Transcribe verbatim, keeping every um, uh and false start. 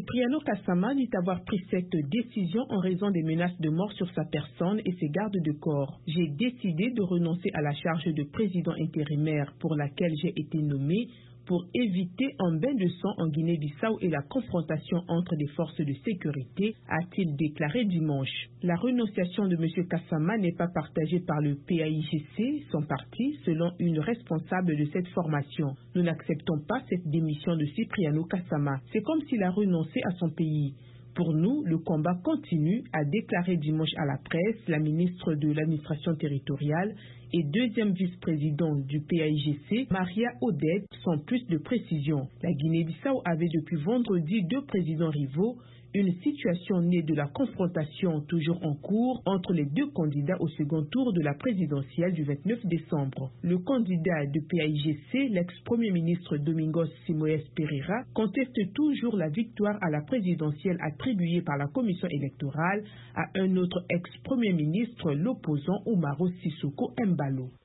Cipriano Kassama dit avoir pris cette décision en raison des menaces de mort sur sa personne et ses gardes de corps. J'ai décidé de renoncer à la charge de président intérimaire pour laquelle j'ai été nommé pour éviter un bain de sang en Guinée-Bissau et la confrontation entre des forces de sécurité, a-t-il déclaré dimanche. La renonciation de M. Kassama n'est pas partagée par le P A I G C, son parti, selon une responsable de cette formation. Nous n'acceptons pas cette démission de Cipriano Kassama. C'est comme s'il a renoncé à son pays. Pour nous, le combat continue, a déclaré dimanche à la presse la ministre de l'administration territoriale et deuxième vice-président du P A I G C, Maria Odette, sans plus de précision. La Guinée-Bissau avait depuis vendredi deux présidents rivaux, une situation née de la confrontation toujours en cours entre les deux candidats au second tour de la présidentielle du vingt-neuf décembre. Le candidat du P A I G C, l'ex-premier ministre Domingos Simoes Pereira, conteste toujours la victoire à la présidentielle attribuée par la commission électorale à un autre ex-premier ministre, l'opposant Umaro Sissoko Embalo.